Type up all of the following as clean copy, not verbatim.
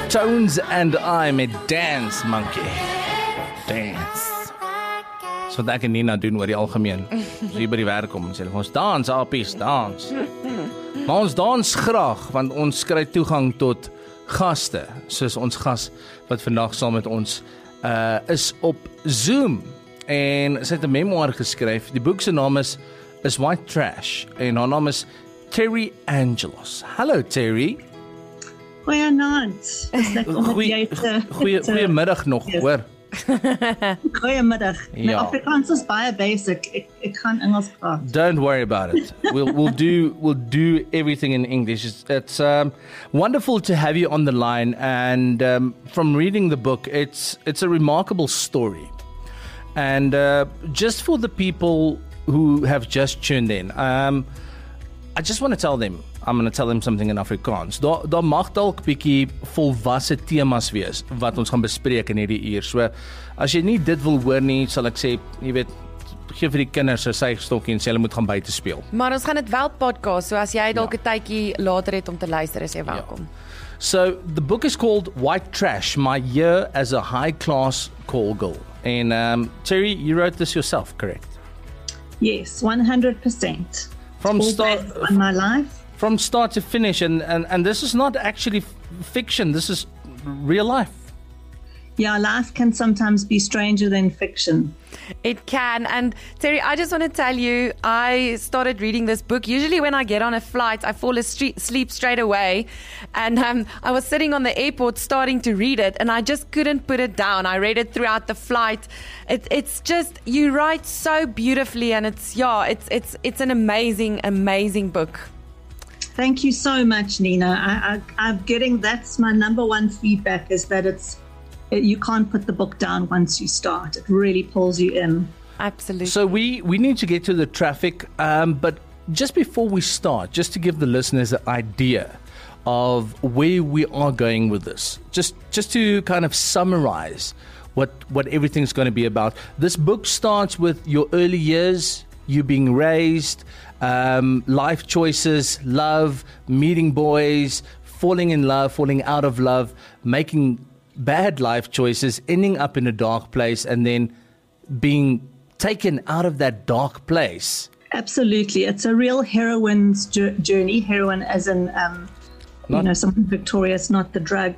Tones and I met Dance Monkey. Dance. So wat ek en Nina doen oor die algemeen. As hier by die werk kom, sê ons dans, apies, dans. Maar ons dans graag, want ons kry toegang tot gaste, soos ons gas wat vandag saam met ons is op Zoom. En sy het 'n memoir geskryf. Die boek se naam is White Trash en haar naam is Terry Angelos. Hallo Terry. Goeienaand. Goeiemiddag nog, hoor. Goeiemiddag. My Ja. Afrikaans is baie basic. Ek kan Engels praat. Don't worry about it. We'll do everything in English. It's wonderful to have you on the line, and from reading the book, it's a remarkable story. And just for the people who have just tuned in, I just want to tell them. I'm going to tell them something in Afrikaans. Daar mag dalk bietjie volwasse temas wees wat ons gaan bespreek in hierdie uur. So as jy nie dit wil hoor nie, sal ek sê, jy weet, gee vir die kinders 'n suigstokkie en sê hulle moet gaan buite speel. Maar ons gaan dit wel podcast, so as jy dalk 'n tydjie later het om te luister, is jy welkom. So the book is called White Trash: My Year as a High-Class Call Girl. And Terry, you wrote this yourself, correct? Yes, 100%. From All start based on my life. From start to finish, and this is not actually fiction, this is real life. Yeah, life can sometimes be stranger than fiction. It can. And Terry, I just want to tell you, I started reading this book. Usually when I get on a flight, I fall asleep straight away. And I was sitting on the airport starting to read it, and I just couldn't put it down. I read it throughout the flight. It's just, you write so beautifully, and it's an amazing book. Thank you so much, Nina. I'm getting, that's my number one feedback, is that you can't put the book down once you start. It really pulls you in. Absolutely. So we need to get to the traffic, but just before we start, just to give the listeners an idea of where we are going with this, just to kind of summarize what everything's going to be about. This book starts with your early years, you being raised, life choices, love, meeting boys, falling in love, falling out of love, making bad life choices, ending up in a dark place, and then being taken out of that dark place. Absolutely. It's a real heroine's journey. Heroine as in, something victorious, not the drug.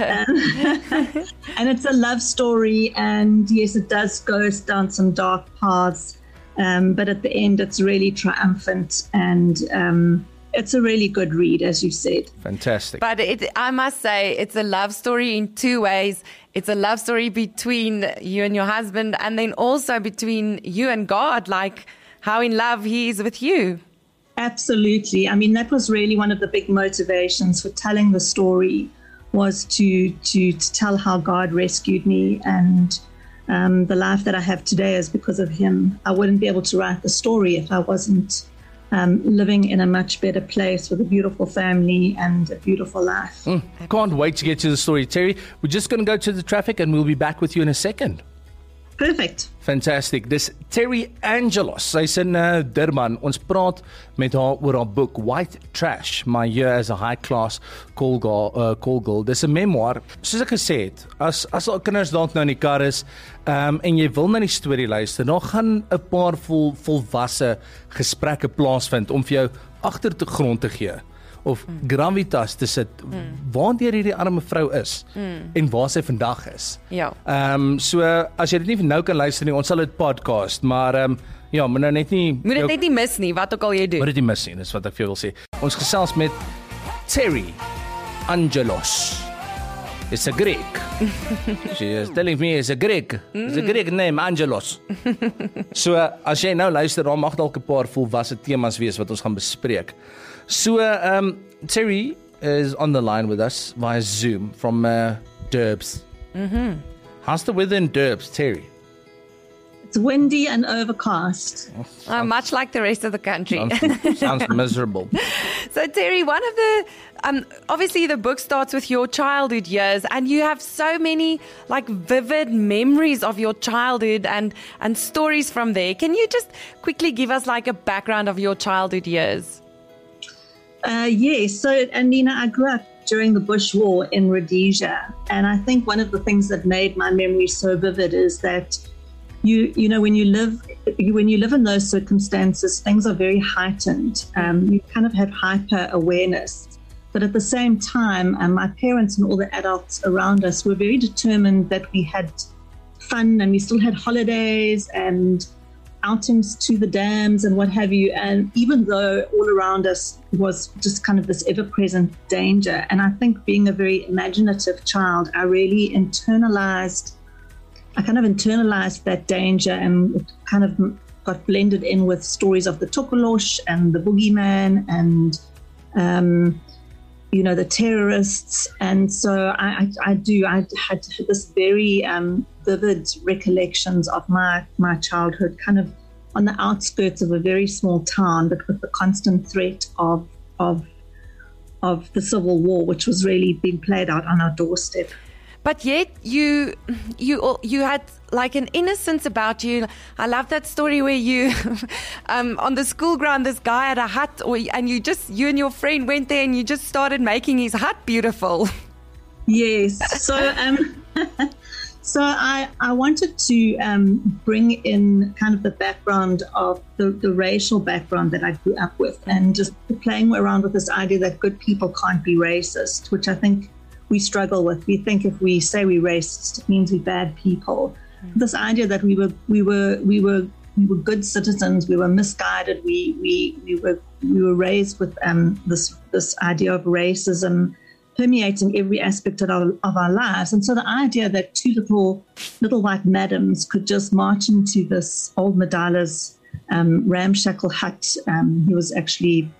And it's a love story, and yes, it does go down some dark paths, but at the end it's really triumphant, and it's a really good read, as you said. Fantastic. But I must say, it's a love story in two ways. It's a love story between you and your husband, and then also between you and God, like how in love He is with you. Absolutely. I mean, that was really one of the big motivations for telling the story, was to tell how God rescued me, and the life that I have today is because of Him. I wouldn't be able to write the story if I wasn't living in a much better place with a beautiful family and a beautiful life. Can't wait to get to the story, Terry. We're just going to go to the traffic and we'll be back with you in a second. Perfect. Fantastic. Dis Terry Angelos. Sy's in Durban. Ons praat met haar oor haar boek White Trash: My Year as a High-Class Call Girl. Dis 'n memoir. Soos ek gesê het, as al kinders dalk nou in die kar is, en jy wil na die storie luister, dan gaan 'n paar volwasse gesprekke plaasvind om vir jou agtergrond te gee of gravitas te sit waardeur hierdie arme vrou is en waar sy vandag is. Ja. So as jy dit nie nou kan luister nie, ons sal dit podcast, maar ja, maar nou net nie Moet dit net nie mis nie, wat ook al jy doen. Moet dit nie mis nie, dis wat ek vir jou wil sê. Ons gesels met Terry Angelos. It's a Greek. She is telling me it's a Greek. It's a Greek name, Angelos. So as jy nou luister, dan mag dalk 'n paar volwasse temas wees wat ons gaan bespreek. So Terry is on the line with us via Zoom from Durbs. How's the weather in Durbs, Terry? It's windy and overcast. Much like the rest of the country. Sounds miserable. So Terry, one of the, obviously the book starts with your childhood years, and you have so many like vivid memories of your childhood and stories from there. Can you just quickly give us like a background of your childhood years? Yes. So, and Nina, I grew up during the Bush War in Rhodesia. And I think one of the things that made my memory so vivid is that you know, when you live in those circumstances, things are very heightened. You kind of have hyper awareness. But at the same time, my parents and all the adults around us were very determined that we had fun and we still had holidays and outings to the dams and what have you. And even though all around us was just kind of this ever-present danger, and I think being a very imaginative child, I kind of internalized that danger, and it kind of got blended in with stories of the Tokolosh and the boogeyman and, you know, the terrorists. And so I had this very vivid recollections of my childhood, kind of on the outskirts of a very small town, but with the constant threat of the Civil War, which was really being played out on our doorstep. But yet you had like an innocence about you. I love that story where you, on the school ground, this guy had a hut, and you and your friend went there and you just started making his hut beautiful. Yes. So, so I wanted to bring in kind of the background of the racial background that I grew up with, and just playing around with this idea that good people can't be racist, which I think we struggle with. We think if we say we're racist, it means we're bad people. This idea that we were good citizens, we were misguided, we were raised with this idea of racism permeating every aspect of our lives. And so the idea that two little white madams could just march into this old Madala's ramshackle hut. He was actually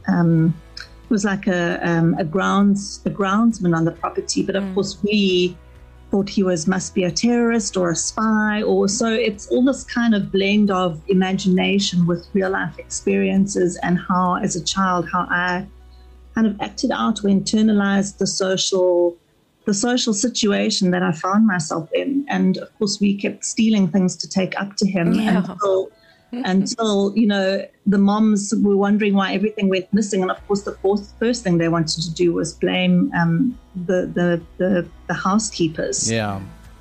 was like a groundsman on the property, but of course we thought he must be a terrorist or a spy, or so. It's all this kind of blend of imagination with real life experiences, and how as a child how I kind of acted out or internalized the social situation that I found myself in. And of course we kept stealing things to take up to him until you know, the moms were wondering why everything went missing. And of course the first thing they wanted to do was blame the housekeepers. Yeah.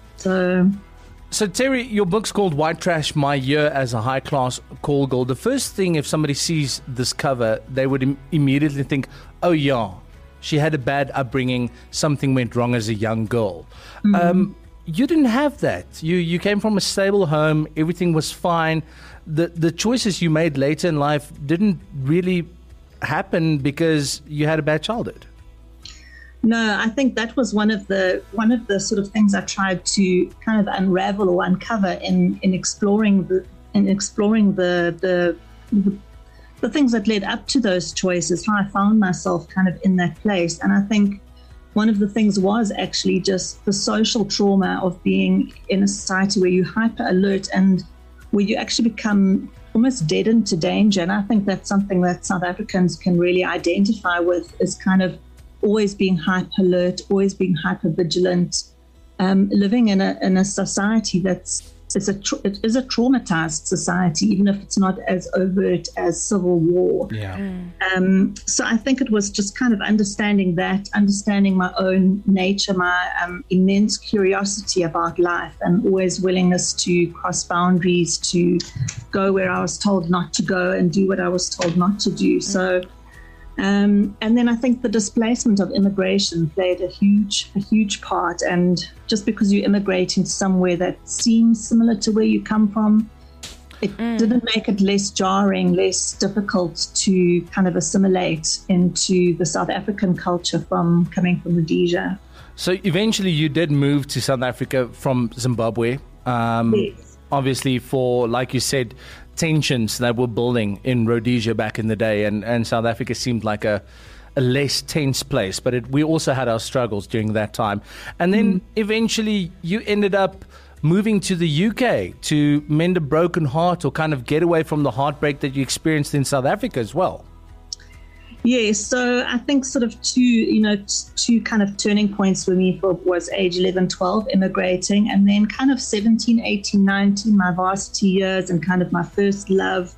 So Terry, your book's called White Trash, My Year as a High Class Call Girl. The first thing, if somebody sees this cover, they would immediately think, oh yeah, she had a bad upbringing, something went wrong as a young girl. Mm-hmm. You didn't have that. You came from a stable home, everything was fine. The choices you made later in life didn't really happen because you had a bad childhood. No, I think that was one of the sort of things I tried to kind of unravel or uncover in exploring the things that led up to those choices, how I found myself kind of in that place. And I think one of the things was actually just the social trauma of being in a society where you're hyper alert and where you actually become almost deadened to danger. And I think that's something that South Africans can really identify with, is kind of always being hyper alert, always being hyper vigilant, living in a society it is a traumatized society, even if it's not as overt as Civil War. Yeah. So I think it was just kind of understanding my own nature, my immense curiosity about life, and always willingness to cross boundaries, to go where I was told not to go and do what I was told not to do. So. And then I think the displacement of immigration played a huge part. And just because you immigrate into somewhere that seems similar to where you come from, it didn't make it less jarring, less difficult to kind of assimilate into the South African culture from coming from Rhodesia. So eventually you did move to South Africa from Zimbabwe. Yes. Obviously for, like you said, tensions that were building in Rhodesia back in the day, and South Africa seemed like a less tense place, but we also had our struggles during that time. And then eventually you ended up moving to the UK to mend a broken heart, or kind of get away from the heartbreak that you experienced in South Africa as well. Yes, so I think sort of two kind of turning points for me was age 11, 12, immigrating, and then kind of 17, 18, 19, my varsity years and kind of my first love.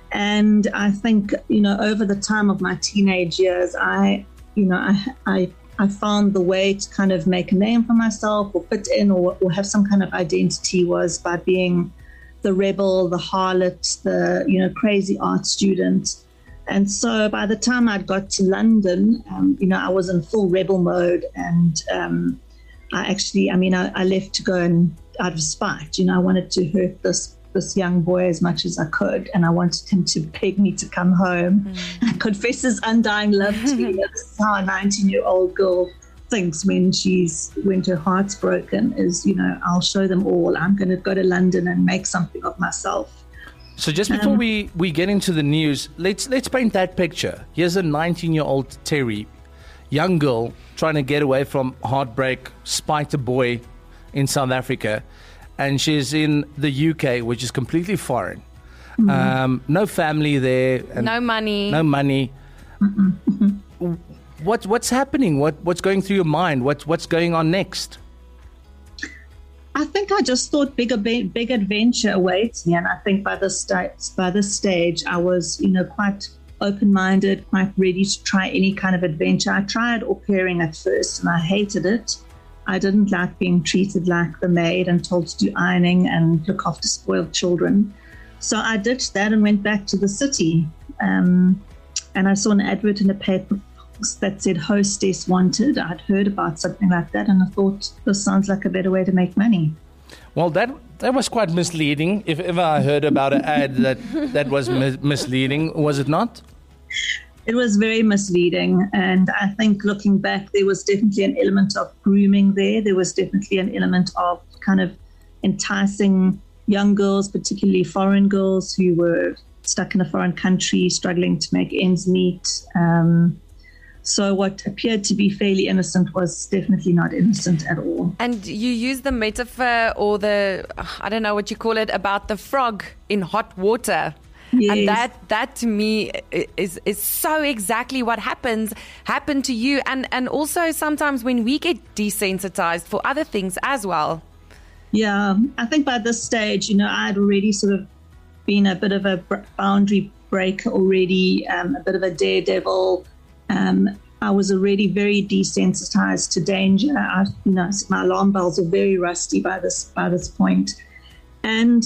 And I think, over the time of my teenage years, I I found the way to kind of make a name for myself or fit in or have some kind of identity was by being the rebel, the harlot, the, crazy art student. And so by the time I'd got to London, I was in full rebel mode. And I left to go and out of spite. I wanted to hurt this young boy as much as I could. And I wanted him to beg me to come home and confess his undying love to me. That's how a 19-year-old girl thinks when her heart's broken is, I'll show them all. I'm going to go to London and make something of myself. So just before we get into the news, let's paint that picture. Here's a 19-year-old Terry, young girl trying to get away from heartbreak, spite a boy in South Africa, and she's in the UK, which is completely foreign. No family there. And no money. No money. What's happening? What's going through your mind? What's going on next? I think I just thought big adventure awaits me, and I think by this stage I was, quite open-minded, quite ready to try any kind of adventure. I tried au pairing at first, and I hated it. I didn't like being treated like the maid and told to do ironing and look after spoiled children. So I ditched that and went back to the city. And I saw an advert in the paper that said hostess wanted. I'd heard about something like that, and I thought this sounds like a better way to make money. Well, that was quite misleading. If ever I heard about an ad that was misleading, was it not? It was very misleading, and I think looking back, there was definitely an element of grooming there. There was definitely an element of kind of enticing young girls, particularly foreign girls who were stuck in a foreign country, struggling to make ends meet. So what appeared to be fairly innocent was definitely not innocent at all. And you use the metaphor or I don't know what you call it, about the frog in hot water. Yes. And that to me is so exactly what happened to you. And also sometimes when we get desensitized for other things as well. Yeah, I think by this stage, I had already sort of been a bit of a boundary breaker already, a bit of a daredevil. I was already very desensitized to danger. My alarm bells were very rusty by this point. And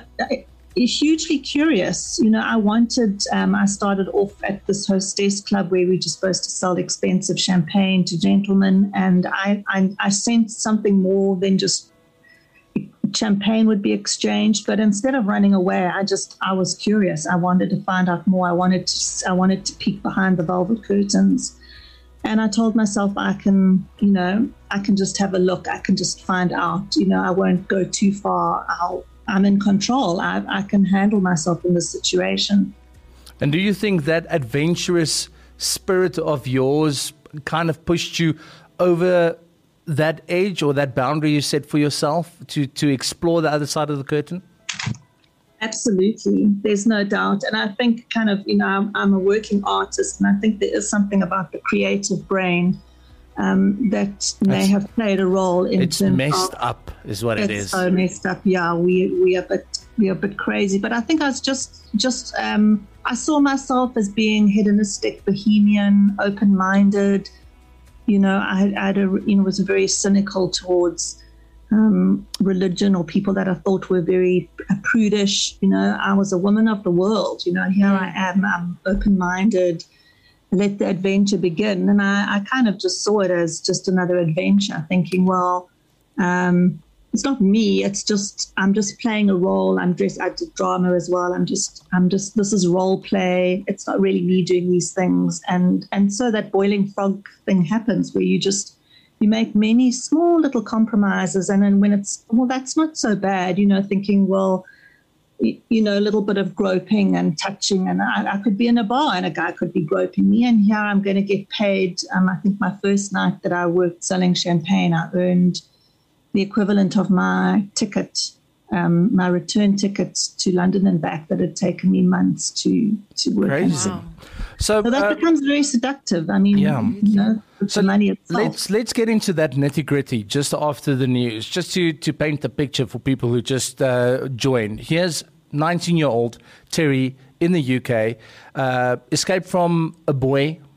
hugely curious. I started off at this hostess club where we were just supposed to sell expensive champagne to gentlemen. And I sensed something more than just champagne would be exchanged. But instead of running away, I was curious. I wanted to find out more. I wanted to peek behind the velvet curtains. And I told myself I can just have a look. I can just find out, I won't go too far. I'm in control. I can handle myself in this situation. And do you think that adventurous spirit of yours kind of pushed you over that edge or that boundary you set for yourself to explore the other side of the curtain? Absolutely. There's no doubt. And I think kind of, I'm a working artist, and I think there is something about the creative brain that may have played a role in it's terms messed up is what it is. It's so messed up. Yeah, we are a bit crazy. But I think I was just I saw myself as being hedonistic, bohemian, open-minded. I was very cynical towards religion or people that I thought were very prudish. I was a woman of the world. Here I am. I'm open-minded. Let the adventure begin. And I kind of just saw it as just another adventure, thinking, well, it's not me. I'm just playing a role. I did drama as well. This is role play. It's not really me doing these things. And so that boiling frog thing happens where you make many small little compromises. And then when that's not so bad, thinking, well, a little bit of groping and touching, and I could be in a bar and a guy could be groping me, and here I'm going to get paid. I think my first night that I worked selling champagne, I earned the equivalent of my ticket, my return tickets to London and back that had taken me months to work. Crazy. Wow. So that becomes very seductive. I mean, so the money itself. Let's get into that nitty-gritty just after the news, just to paint the picture for people who just joined. Here's 19-year-old Terry in the UK, escaped from a boy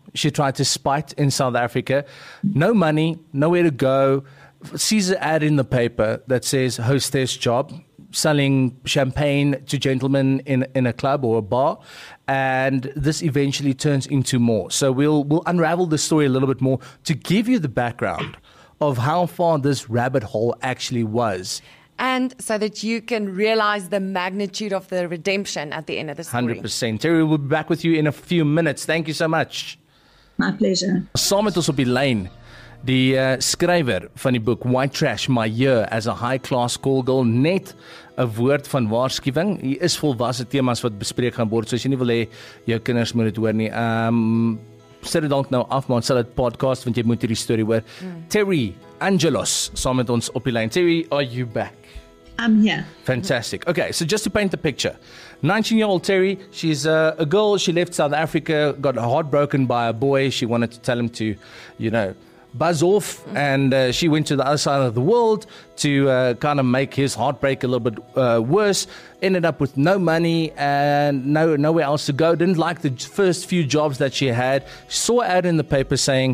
she tried to spite in South Africa. No money, nowhere to go. Sees an ad in the paper that says hostess job, selling champagne to gentlemen in a club or a bar. And this eventually turns into more. So we'll unravel the story a little bit more to give you the background of how far this rabbit hole actually was. And so that you can realize the magnitude of the redemption at the end of the story. 100%. Terry, we'll be back with you in a few minutes. Thank you so much. My pleasure. Saam met ons op die lyn, die skrywer van die boek White Trash, My Year as a High Class Call Girl. Net 'n woord van waarskuwing. Hier is volwasse temas wat bespreek gaan word, so as jy nie wil hê jou kinders moet dit hoor nie. Sit dit dalk nou af, maar ons sal dit podcast, want jy moet hierdie storie hoor. Terry Angelos saam met ons op die lyn. Terry, are you back? I'm here. Fantastic. Okay, so just to paint the picture, 19-year-old Terry, she's a girl. She left South Africa, got her heart broken by a boy. She wanted to tell him to, buzz off, and she went to the other side of the world to kind of make his heartbreak a little bit worse. Ended up with no money and nowhere else to go. Didn't like the first few jobs that she had. Saw an ad in the paper saying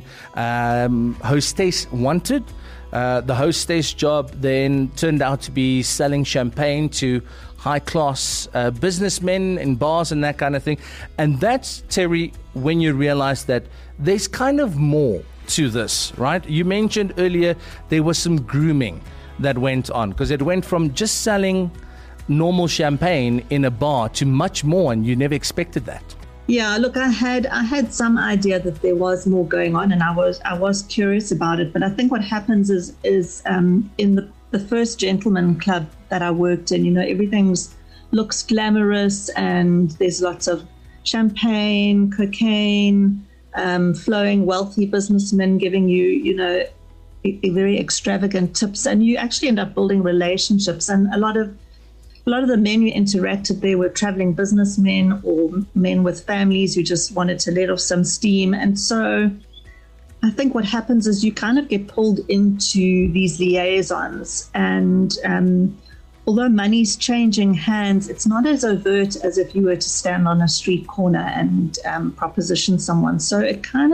hostess wanted. The hostess job then turned out to be selling champagne to high-class businessmen in bars and that kind of thing. And that's, Terry, when you realize that there's kind of more to this, right? You mentioned earlier there was some grooming that went on, because it went from just selling normal champagne in a bar to much more, and you never expected that. Yeah, look, I had some idea that there was more going on, and I was curious about it. But I think what happens is in the first gentleman club that I worked in, everything looks glamorous, and there's lots of champagne, cocaine, flowing, wealthy businessmen giving you, very extravagant tips, and you actually end up building relationships. And a lot of the men you interacted there were traveling businessmen or men with families who just wanted to let off some steam. And so I think what happens is you kind of get pulled into these liaisons, and although money's changing hands, it's not as overt as if you were to stand on a street corner and proposition someone. So it kind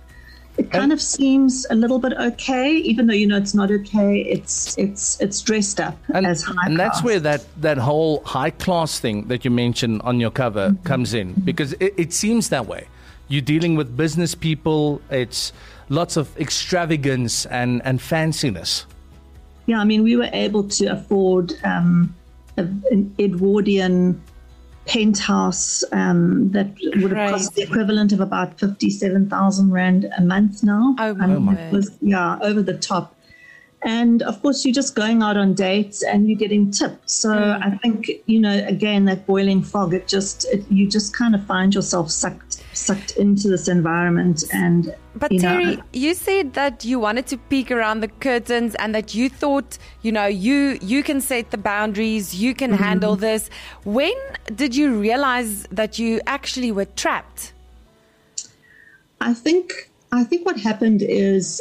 of seems a little bit okay, even though it's not okay. It's dressed up as high class. And that's where that whole high class thing that you mentioned on your cover comes in, because it seems that way. You're dealing with business people. It's lots of extravagance and fanciness. Yeah, I mean, we were able to afford an Edwardian penthouse that would have cost the equivalent of about 57,000 Rand a month now. Oh my it was, over the top. And of course, you're just going out on dates and you're getting tipped. So I think, again, that boiling fog, you just kind of find yourself sucked into this environment. And Terry, you said that you wanted to peek around the curtains and that you thought, you can set the boundaries, you can handle this. When did you realize that you actually were trapped? I think what happened is,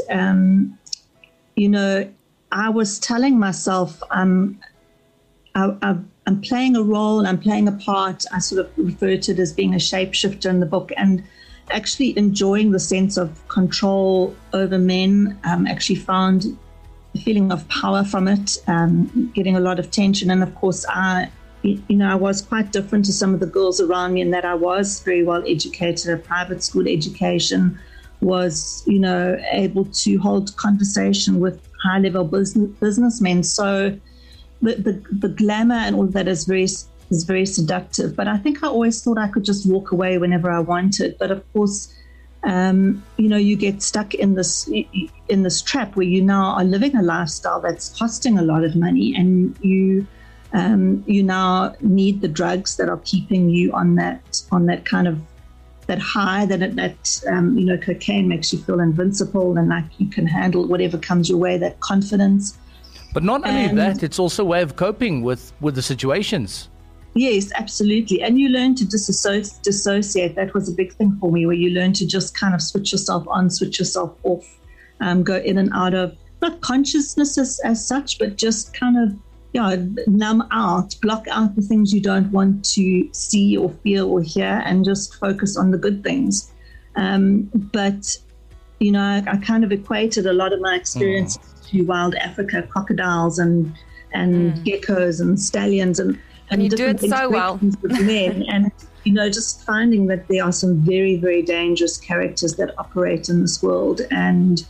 I was telling myself, I'm playing a role, I'm playing a part. I sort of refer to it as being a shapeshifter in the book, and actually enjoying the sense of control over men. Actually found the feeling of power from it, getting a lot of tension. And of course, I was quite different to some of the girls around me in that I was very well educated, a private school education, was, able to hold conversation with high-level businessmen. So the glamour and all of that is very seductive. But I think I always thought I could just walk away whenever I wanted. But of course, you get stuck in this trap where you now are living a lifestyle that's costing a lot of money, and you now need the drugs that are keeping you on that kind of that high, that cocaine makes you feel invincible and like you can handle whatever comes your way, that confidence. But not only that, it's also a way of coping with the situations. Yes, absolutely. And you learn to dissociate. That was a big thing for me, where you learn to just kind of switch yourself on, switch yourself off, go in and out of, not consciousness as such, but just kind of, numb out, block out the things you don't want to see or feel or hear, and just focus on the good things. But, you know, I kind of equated a lot of my experience to wild Africa, crocodiles and geckos and stallions and you do it so well. With men. And, you know, just finding that there are some very, very dangerous characters that operate in this world. And,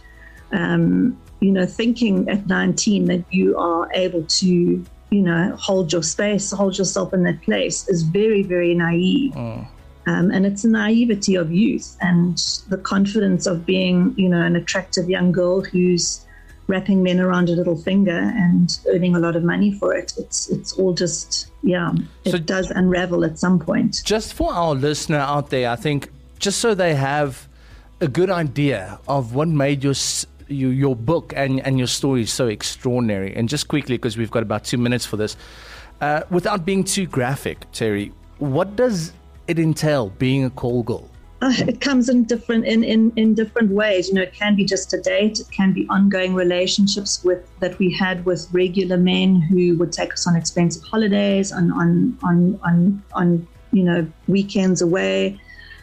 you know, thinking at 19 that you are able to, you know, hold your space, hold yourself in that place is very, very naive. And it's the naivety of youth and the confidence of being, you know, an attractive young girl who's wrapping men around a little finger and earning a lot of money for it. It's all just, it does unravel at some point. Just for our listener out there, I think, just so they have a good idea of what made your book and your story so extraordinary. And just quickly, because we've got about 2 minutes for this, without being too graphic, Terry, what does it entail being a call girl? It comes in different ways. You know, it can be just a date. It can be ongoing relationships that we had with regular men who would take us on expensive holidays, on you know, weekends away,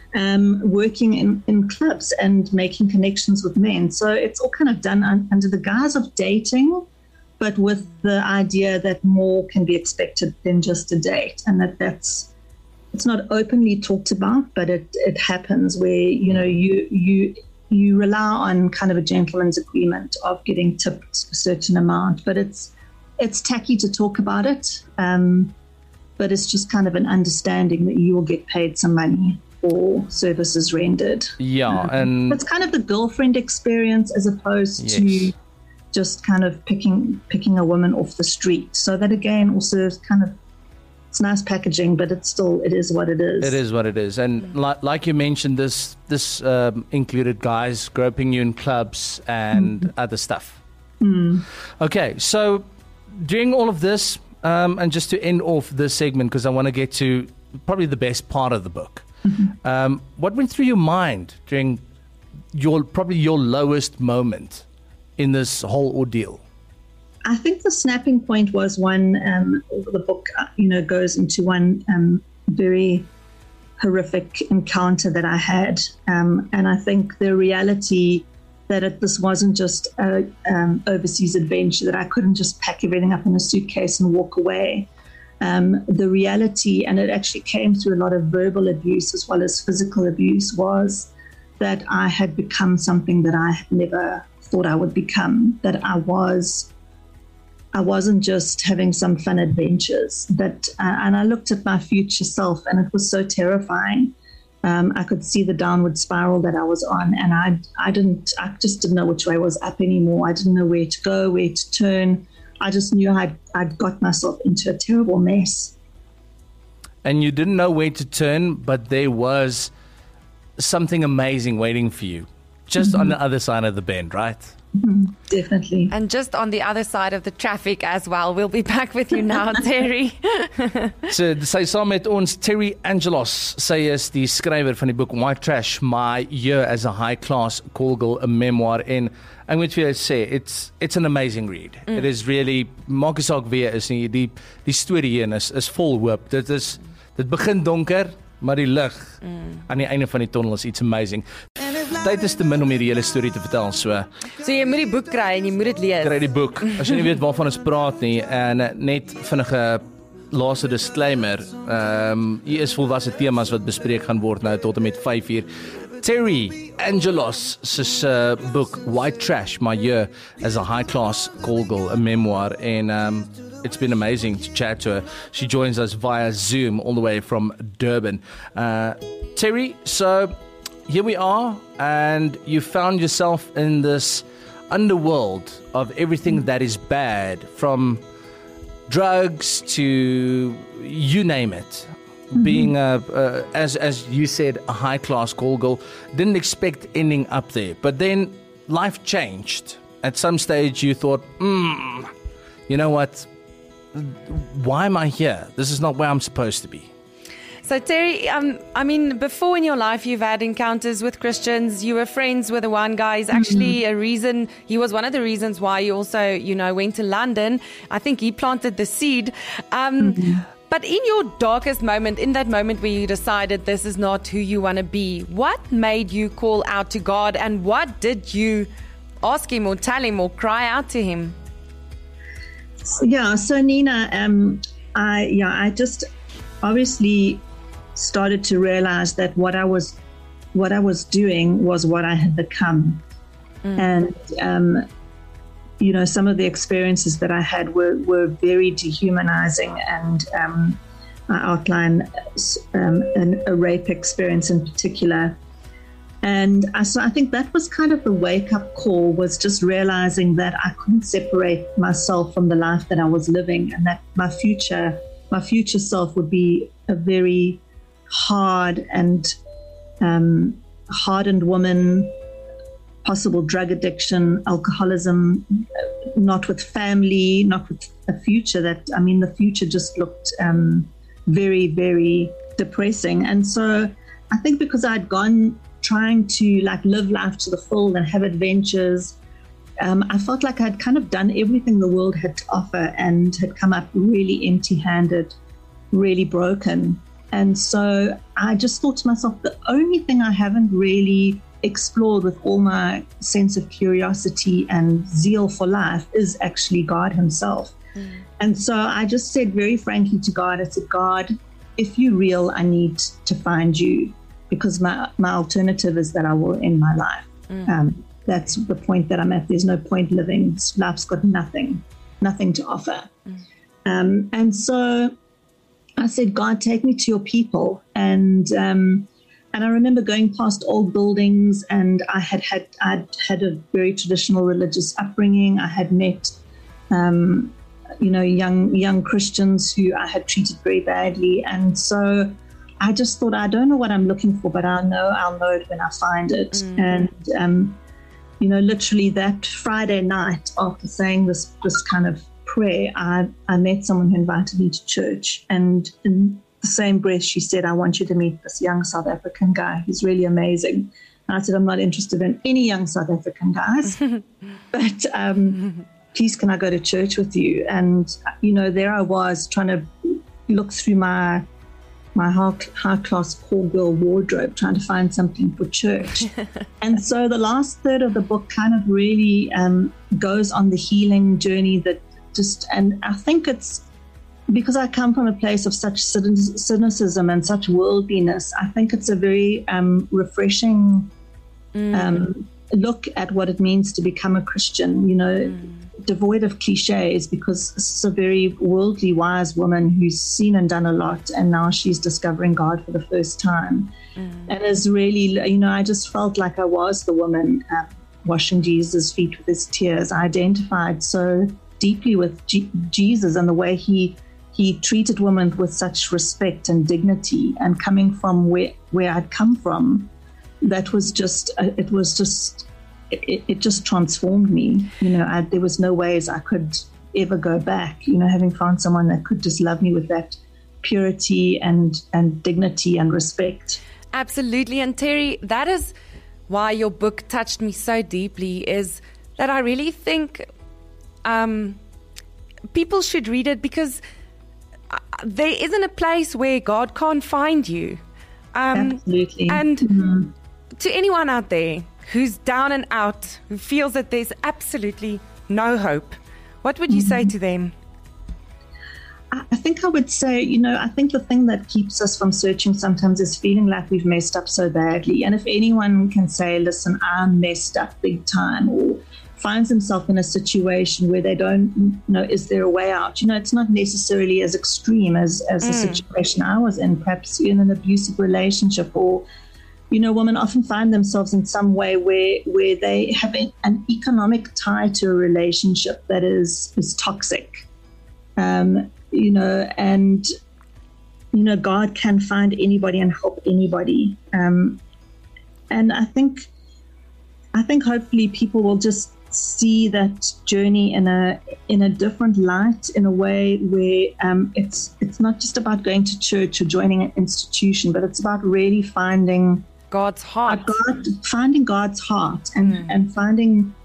working in clubs and making connections with men. So it's all kind of done under the guise of dating, but with the idea that more can be expected than just a date, and it's not openly talked about, but it happens where, you know, you rely on kind of a gentleman's agreement of getting tipped a certain amount, but it's tacky to talk about it, but it's just kind of an understanding that you will get paid some money for services rendered. And it's kind of the girlfriend experience as opposed to just kind of picking a woman off the street. So that again also is kind of, it's nice packaging, but it is what it is. It is what it is. And like you mentioned, this included guys groping you in clubs and other stuff. Okay, so during all of this, and just to end off this segment, because I want to get to probably the best part of the book, what went through your mind during your lowest moment in this whole ordeal? I think the snapping point was when the book, you know, goes into one very horrific encounter that I had. And I think the reality that this wasn't just an overseas adventure, that I couldn't just pack everything up in a suitcase and walk away. The reality, and it actually came through a lot of verbal abuse as well as physical abuse, was that I had become something that I had never thought I would become, that I wasn't just having some fun adventures, and I looked at my future self, and it was so terrifying. I could see the downward spiral that I was on, and I just didn't know which way was up anymore. I didn't know where to go, where to turn. I just knew I'd got myself into a terrible mess. And you didn't know where to turn, but there was something amazing waiting for you, just on the other side of the bend, right? Definitely. And just on the other side of the traffic as well. We'll be back with you now, Terry. So, sy saam met ons Terry Angelos. Sy is die skrywer van die boek White Trash, My Year as a High Class Call Girl, a memoir. En ek moet vir jou sê, it's an amazing read. It is really, maak nie saak wie is nie, die storie hier is vol hoop. Dit begin donker, maar die lig aan die einde van die tunnel is iets amazing. Tyd is te min om hierdie hele storie te vertel, so jy moet die boek kry en jy moet dit lees. Kry die boek. As jy nie weet waarvan ons praat nie, en net vinnige laaste disclaimer, hier is volwasse temas wat bespreek gaan word nou tot en met 5 uur. Terry Angelos se book White Trash, My Year as a High Class Call Girl, a memoir, and it's been amazing to chat to her. She joins us via Zoom all the way from Durban. Terry, so here we are, and you found yourself in this underworld of everything that is bad, from drugs to you name it. Being as you said, a high-class call girl, didn't expect ending up there. But then life changed. At some stage you thought, you know what? Why am I here? This is not where I'm supposed to be. So Terry, I mean, before in your life you've had encounters with Christians. You were friends with the one guy. He's actually he was one of the reasons why you also, went to London. I think he planted the seed. But in your darkest moment, in that moment where you decided this is not who you want to be, what made you call out to God, and what did you ask Him or tell Him or cry out to Him? Yeah, so Nina, I just obviously started to realize that what I was doing was what I had become. And some of the experiences that I had were very dehumanizing, and I outline a rape experience in particular. And so I think that was kind of the wake-up call, was just realizing that I couldn't separate myself from the life that I was living, and that my future self would be a very hard and hardened woman, possible drug addiction, alcoholism, not with family, not with a future the future just looked very, very depressing. And so I think because I'd gone trying to live life to the full and have adventures, I felt like I'd kind of done everything the world had to offer and had come up really empty-handed, really broken. And so I just thought to myself, the only thing I haven't really explored with all my sense of curiosity and zeal for life is actually God Himself. And so I just said very frankly to God, I said, God, if you're real, I need to find you, because my alternative is that I will end my life. That's the point that I'm at. There's no point living. Life's got nothing to offer. And so I said, God, take me to your people. And I remember going past old buildings, and I'd had a very traditional religious upbringing. I had met, young Christians who I had treated very badly. And so I just thought, I don't know what I'm looking for, but I'll know it when I find it. And, literally that Friday night, after saying this kind of prayer, I met someone who invited me to church. And in the same breath, she said, I want you to meet this young South African guy. He's really amazing. And I said, I'm not interested in any young South African guys, but please, can I go to church with you? And, there I was trying to look through my high-class call girl wardrobe, trying to find something for church. And so the last third of the book kind of really goes on the healing journey and I think it's because I come from a place of such cynicism and such worldliness. I think it's a very refreshing look at what it means to become a Christian, devoid of cliches, because this is a very worldly, wise woman who's seen and done a lot, and now she's discovering God for the first time. And is really, I just felt like I was the woman washing Jesus' feet with his tears. I identified so deeply with Jesus and the way he treated women with such respect and dignity, and coming from where I'd come from, that was just, it just transformed me. There was no ways I could ever go back, having found someone that could just love me with that purity and dignity and respect. Absolutely. And Terry, that is why your book touched me so deeply, is that I really think people should read it, because there isn't a place where God can't find you. Absolutely. And to anyone out there who's down and out, who feels that there's absolutely no hope, what would you say to them? I think I would say, I think the thing that keeps us from searching sometimes is feeling like we've messed up so badly. And if anyone can say, listen, I'm messed up big time, or finds himself in a situation where they don't know, is there a way out? It's not necessarily as extreme as the situation I was in, perhaps in an abusive relationship, or, women often find themselves in some way where they have an economic tie to a relationship that is toxic. And God can find anybody and help anybody. And I think hopefully people will just see that journey in a different light, in a way where it's not just about going to church or joining an institution, but it's about really finding God's heart, finding God's heart, and finding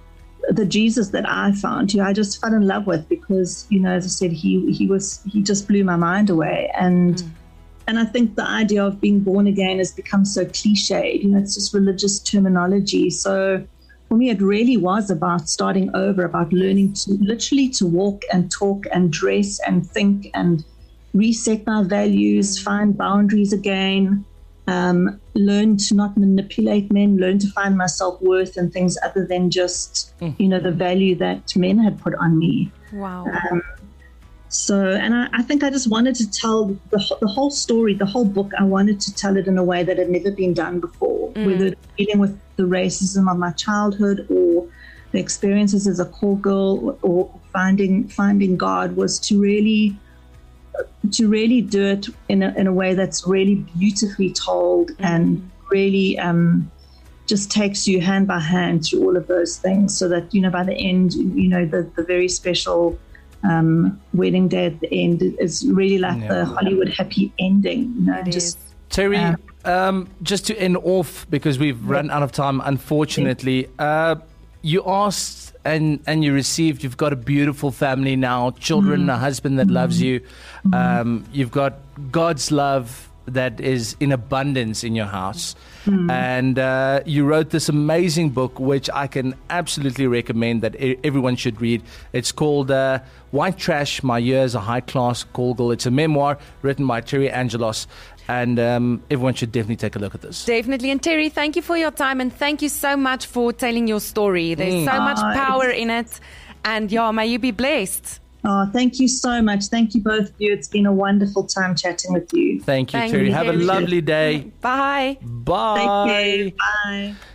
the Jesus that I found, who I just fell in love with, because, you know, as I said, he just blew my mind away. And I think the idea of being born again has become so cliched. You know, it's just religious terminology. So for me, it really was about starting over, about learning to walk and talk and dress and think and reset my values, find boundaries again, learn to not manipulate men, learn to find my self-worth and things other than just, you know, the value that men had put on me. Wow. And I think I just wanted to tell the whole story, the whole book. I wanted to tell it in a way that had never been done before, whether dealing with the racism of my childhood or the experiences as a call girl or finding God, was to really do it in a way that's really beautifully told and really just takes you hand by hand through all of those things, so that, you know, by the end, you know, the very special wedding day at the end is really like the Hollywood happy ending, you know. Terry, just to end off, because we've run out of time, unfortunately, you asked and you received. You've got a beautiful family now, children, a husband that loves you. You've got God's love that is in abundance in your house. And you wrote this amazing book, which I can absolutely recommend that everyone should read. It's called White Trash, My Year as a High-Class Call Girl. It's a memoir written by Terry Angelos. And everyone should definitely take a look at this. Definitely. And Terry, thank you for your time, and thank you so much for telling your story. There's so much power in it. And may you be blessed. Oh, thank you so much. Thank you both of you. It's been a wonderful time chatting with you. Thank you, Terry. Have a lovely day. Bye. Bye. Thank you. Bye.